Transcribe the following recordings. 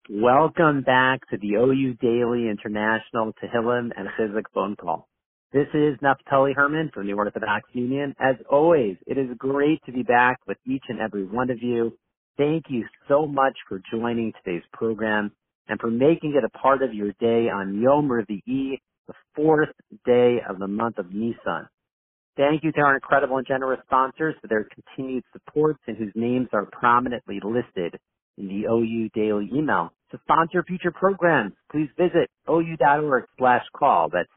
Welcome back to the OU Daily International Tehillim and Chizuk phone call. This is Naftali Herman from the Orthodox Union. As always, it is great to be back with each and every one of you. Thank you so much for joining today's program and for making it a part of your day on Yom Revi'i, the fourth day of the month of Nisan. Thank you to our incredible and generous sponsors for their continued support and whose names are prominently listed in the OU Daily email. To sponsor future programs, please visit ou.org/call. That's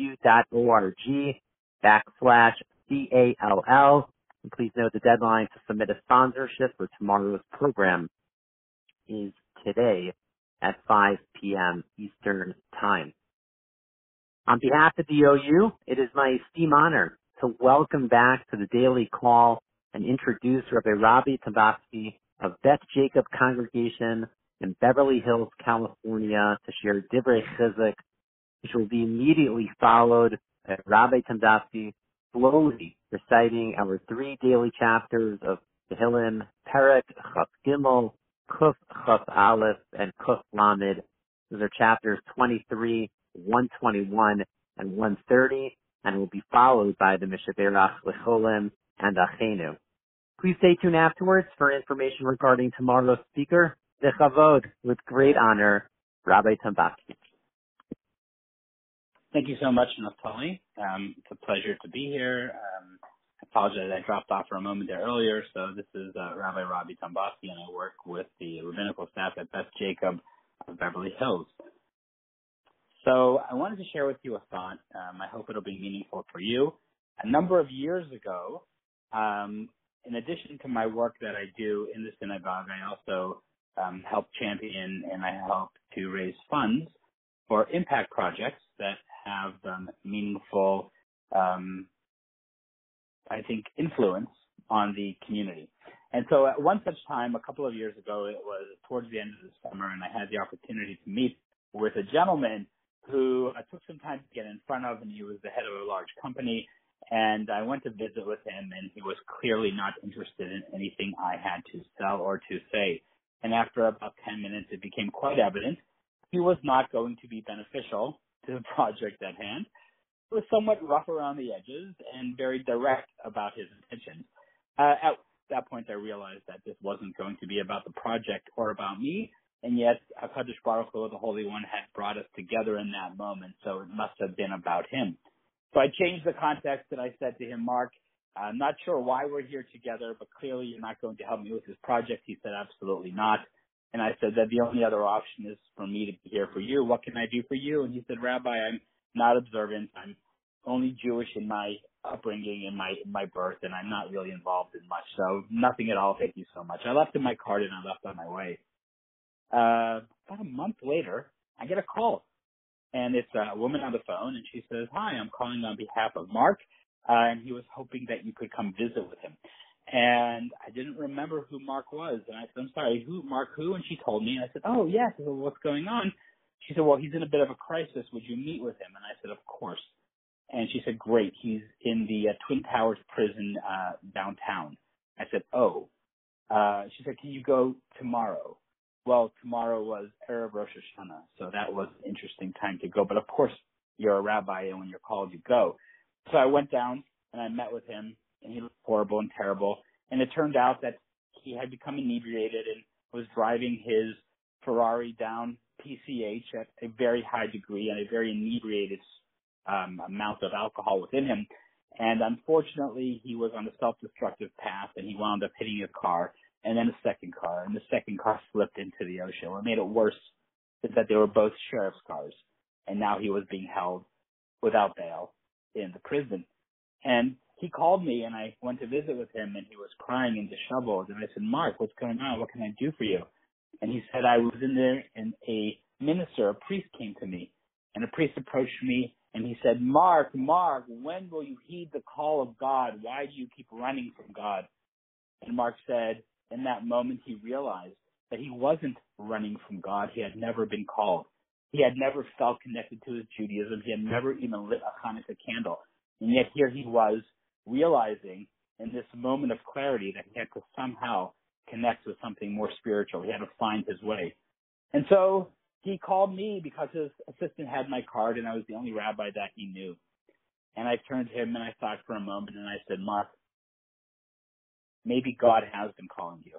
ou.org/CALL. And please note the deadline to submit a sponsorship for tomorrow's program is today at 5 p.m. Eastern Time. On behalf of the OU, it is my esteemed honor to welcome back to the Daily Call and introduce Rabbi Tambofsky of Beth Jacob Congregation in Beverly Hills, California, to share Divrei Chizuk, which will be immediately followed by Rabbi Tambofsky slowly reciting our 3 daily chapters of Tehillim, Perek Chaf Gimel, Kuf Chaf Aleph, and Kuf Lamed. Those are chapters 23, 121, and 130, and will be followed by the Mishaberach Lecholim and Achenu. Please stay tuned afterwards for information regarding tomorrow's speaker. Dechavod, with great honor, Rabbi Tambofsky. Thank you so much, Naftali. It's a pleasure to be here. I apologize I dropped off for a moment there earlier. So this is Rabbi Robbie Tambofsky, and I work with the rabbinical staff at Beth Jacob of Beverly Hills. So I wanted to share with you a thought. I hope it'll be meaningful for you. A number of years ago, in addition to my work that I do in the synagogue, I also help champion and I help to raise funds for impact projects that have meaningful, I think, influence on the community. And so at one such time, a couple of years ago, it was towards the end of the summer, and I had the opportunity to meet with a gentleman who I took some time to get in front of, and he was the head of a large company. And I went to visit with him, and he was clearly not interested in anything I had to sell or to say. And after about 10 minutes, it became quite evident he was not going to be beneficial to the project at hand. He was somewhat rough around the edges and very direct about his intentions. At that point, I realized that this wasn't going to be about the project or about me, and yet HaKadosh Baruch Hu, the Holy One, had brought us together in that moment, so it must have been about him. So I changed the context and I said to him, Mark, I'm not sure why we're here together, but clearly you're not going to help me with this project. He said, absolutely not. And I said that the only other option is for me to be here for you. What can I do for you? And he said, Rabbi, I'm not observant. I'm only Jewish in my upbringing, in my birth, and I'm not really involved in much. So nothing at all. Thank you so much. I left him my card and I left on my way. About a month later, I get a call. And it's a woman on the phone, and she says, hi, I'm calling on behalf of Mark, and he was hoping that you could come visit with him. And I didn't remember who Mark was. And I said, I'm sorry, Mark who? And she told me. And I said, oh, yes. I said, well, what's going on? She said, well, he's in a bit of a crisis. Would you meet with him? And I said, of course. And she said, great. He's in the Twin Towers prison downtown. I said, oh. She said, can you go tomorrow? Well, tomorrow was Erev Rosh Hashanah, so that was an interesting time to go. But of course, you're a rabbi, and when you're called, you go. So I went down, and I met with him, and he looked horrible and terrible. And it turned out that he had become inebriated and was driving his Ferrari down PCH at a very high degree and a very inebriated amount of alcohol within him. And unfortunately, he was on a self-destructive path, and he wound up hitting a car. And then a second car, and the second car slipped into the ocean. What made it worse is that they were both sheriff's cars, and now he was being held without bail in the prison. And he called me, and I went to visit with him, and he was crying and disheveled. And I said, Mark, what's going on? What can I do for you? And he said, I was in there, and a minister, a priest, came to me, and a priest approached me, and he said, Mark, when will you heed the call of God? Why do you keep running from God? And Mark said, in that moment, he realized that he wasn't running from God. He had never been called. He had never felt connected to his Judaism. He had never even lit a Hanukkah candle. And yet here he was realizing in this moment of clarity that he had to somehow connect with something more spiritual. He had to find his way. And so he called me because his assistant had my card and I was the only rabbi that he knew. And I turned to him and I thought for a moment and I said, Mark, maybe God has been calling you.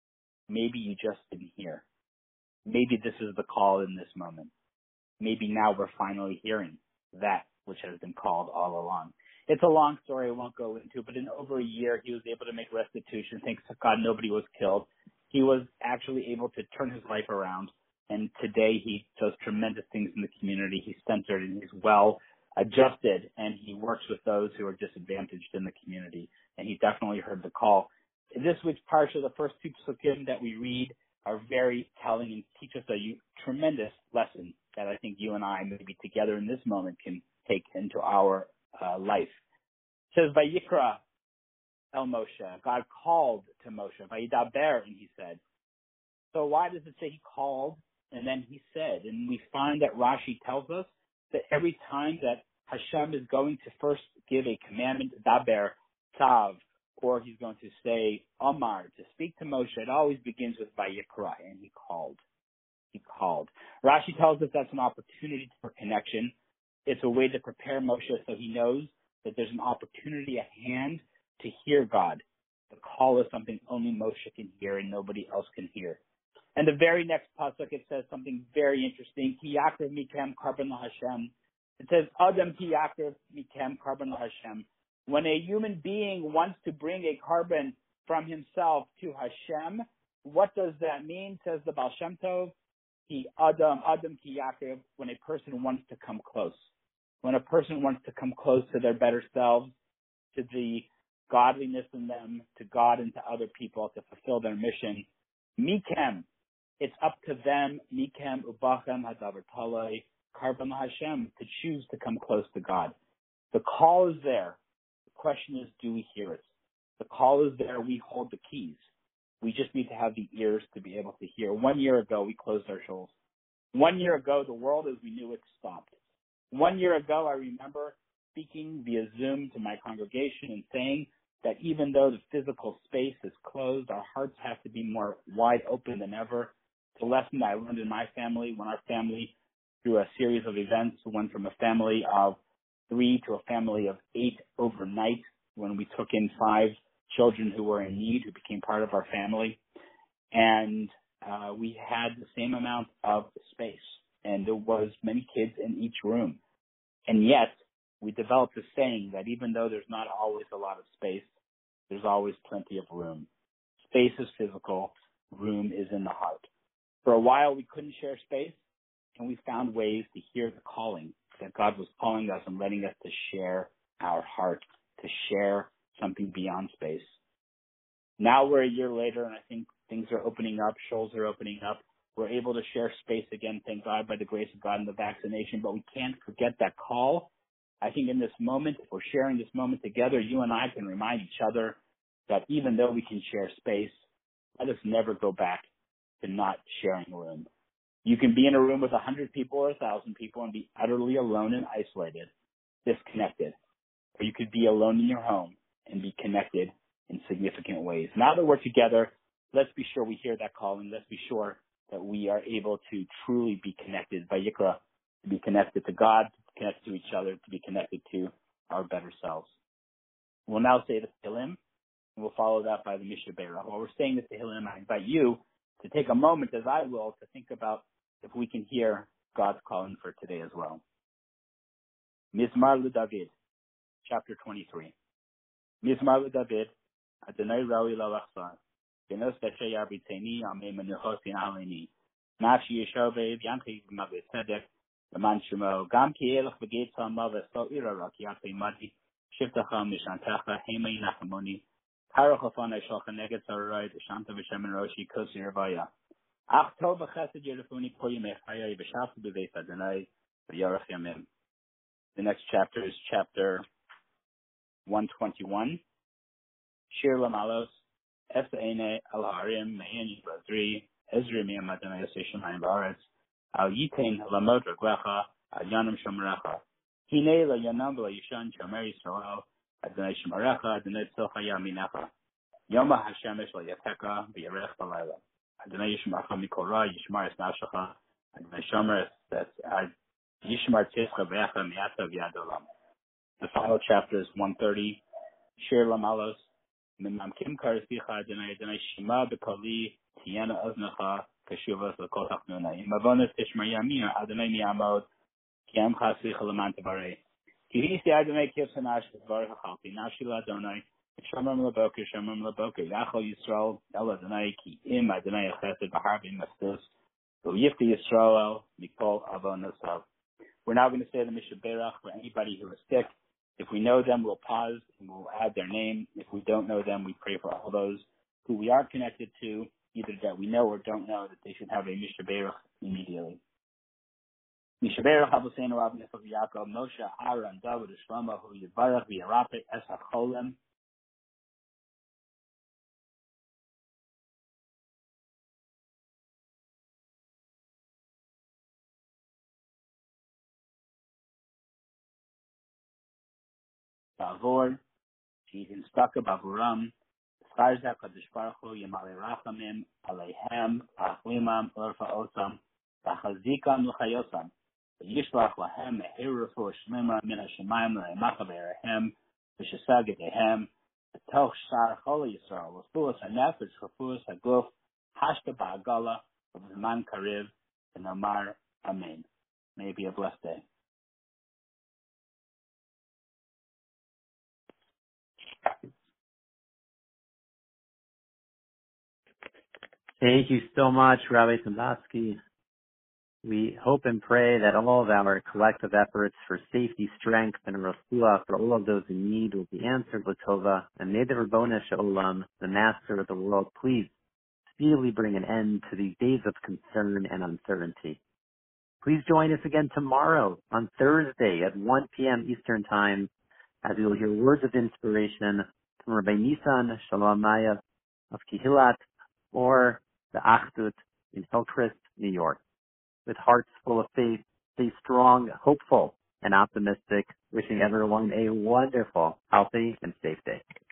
Maybe you just didn't hear. Maybe this is the call in this moment. Maybe now we're finally hearing that which has been called all along. It's a long story I won't go into, but in over a year he was able to make restitution. Thanks to God nobody was killed. He was actually able to turn his life around. And today he does tremendous things in the community. He's centered and he's well adjusted and he works with those who are disadvantaged in the community. And he definitely heard the call. This week's parsha, the first two psukim that we read are very telling and teach us a tremendous lesson that I think you and I maybe together in this moment can take into our life. It says, Vayikra el Moshe, God called to Moshe, Vayidaber, and he said. So why does it say he called and then he said? And we find that Rashi tells us that every time that Hashem is going to first give a commandment, Daber, Tav, or he's going to say Amar, to speak to Moshe, it always begins with Vayikra, and he called. He called. Rashi tells us that's an opportunity for connection. It's a way to prepare Moshe so he knows that there's an opportunity at hand to hear God. The call is something only Moshe can hear and nobody else can hear. And the very next pasuk, it says something very interesting. Ki yakrev mikem karban Hashem. It says, Adam ki yakrev mikem karban Hashem. When a human being wants to bring a carbon from himself to Hashem, what does that mean? Says the Baal Shem Tov. Ki Adam ki yakrev. When a person wants to come close. When a person wants to come close to their better selves, to the godliness in them, to God and to other people, to fulfill their mission, mikem. It's up to them, mikem ubachem hadavar talei, karban Hashem, to choose to come close to God. The call is there. The question is, do we hear it? The call is there. We hold the keys. We just need to have the ears to be able to hear. 1 year ago, we closed our shoals. 1 year ago, the world as we knew it stopped. 1 year ago, I remember speaking via Zoom to my congregation and saying that even though the physical space is closed, our hearts have to be more wide open than ever. It's a lesson that I learned in my family when our family, through a series of events, went from a family of 3 to a family of 8 overnight when we took in 5 children who were in need, who became part of our family. And we had the same amount of space. And there was many kids in each room. And yet, we developed a saying that even though there's not always a lot of space, there's always plenty of room. Space is physical. Room is in the heart. For a while, we couldn't share space, and we found ways to hear the calling, that God was calling us and letting us to share our heart, to share something beyond space. Now we're a year later, and I think things are opening up, shoals are opening up. We're able to share space again, thank God, by the grace of God and the vaccination, but we can't forget that call. I think in this moment, if we're sharing this moment together, you and I can remind each other that even though we can share space, let us never go back to not sharing room. You can be in a room with 100 people or 1,000 people and be utterly alone and isolated, disconnected. Or you could be alone in your home and be connected in significant ways. Now that we're together, let's be sure we hear that calling. Let's be sure that we are able to truly be connected by Yikra, to be connected to God, to be connected to each other, to be connected to our better selves. We'll now say the Tehillim, and we'll follow that by the Mishnah Berurah. While we're saying the Tehillim, I invite you to take a moment, as I will, to think about if we can hear God's calling for today as well. Mizmar LeDavid, chapter 23. Mizmar LeDavid, Adonai Rawi Lavachsa, Genos Veshayar B'Tzeini, Amei Menuchos Yinaleni, Nafshi Yeshovev, Yanchi B'Maveh Tzedek, L'man Shemo, Gam Ki Elach V'Geitza Maveh So Irarak Yatei Madi, Shivtacha Mishantecha, Hemei Nachamoni, Karach Ofanei Shalcha Neged Sarai, Deshanta V'Shemen Roshi, Kosi Revaya. Ach Tov V'Chesed Yerefuni Kol Yemei Chayai, V'Shaftu B'Beis Adonai, V'Yarach Yamim. The next chapter is chapter 121. Shir Lamalos, Es'ene Al Harim, Me'en Yibazri, Ezri Miyam Adonai Yosei Shemayim Ba'aretz, Al Yitein Lamot Reglecha, Al Yanim Shomerecha, Hinei La Yanam V'La Yishan Shomer Yisrael, Adonai Shomerecha, Adonai Tzilcha Yaminecha, Yoma Hashemesh La Yateka, V'Yarech B'Layla, Adonai Yishmarcha Mikol Ra, Yishmar Es Nafshecha, Adonai Shomer Es Yishmar Tzidcha Be'echa Mi'ata V'yad Olam. The final chapter is 130. Shir Lamalos. Memamkim Karasicha Adonai Adonai Shema B'Kali Tiyana Oznecha Keshuvas L'Kol Tachnuna. Imavonis Tishmar Yamir Adonai Mi'amod Kiam Chasicha L'man Tavarei. Kihisi Adonai Kivsanash Tvarech Chalpi Nafshil Adonai Shamam L'Boker Shamam L'Boker Yachol Yisrael El Adonai Ki Im Adonai Chesed B'Harbi Mastus V'Yifti Yisrael Mikol Avon Nasav. We're now going to say the Mishnah Berach for anybody who is sick. If we know them, we'll pause and we'll add their name. If we don't know them, we pray for all those who we are connected to, either that we know or don't know, that they should have a Mishnah Berach immediately. Mishnah Berach Abuseinu Avnei of Yaakov Moshe Aaron David Shlomo Hu Yivarach V'Yarapet Es HaCholem. Bavor Shidin Staka Bavuram Charzak Kadosh Baruch Hu Yamale Rachamim Aleihem Achlimam Orfa Osam V'Chazikam L'Chayosam Yishlach Lahem Mehir Refuah Shlema Min HaShemayim Le'emacha Be'erehem V'Shesag Edehem V'Toch Shar Chol Yisrael L'Fuas HaNefesh L'Fuas HaGuf Hashta Ba'agala V'Zman Kariv V'Nomar Amen. May it be a blessed day. Thank you so much, Rabbi Sambatsky. We hope and pray that all of our collective efforts for safety, strength, and refuah for all of those in need will be answered with Tova, and may the Rabboni Shalom, the Master of the world, please speedily bring an end to these days of concern and uncertainty. Please join us again tomorrow on Thursday at 1 p.m. Eastern Time, as we will hear words of inspiration from Rabbi Nisan Shalamaya of Kehillat, or the Achdut in Hillcrest, New York. With hearts full of faith, stay strong, hopeful, and optimistic, wishing everyone a wonderful, healthy, and safe day.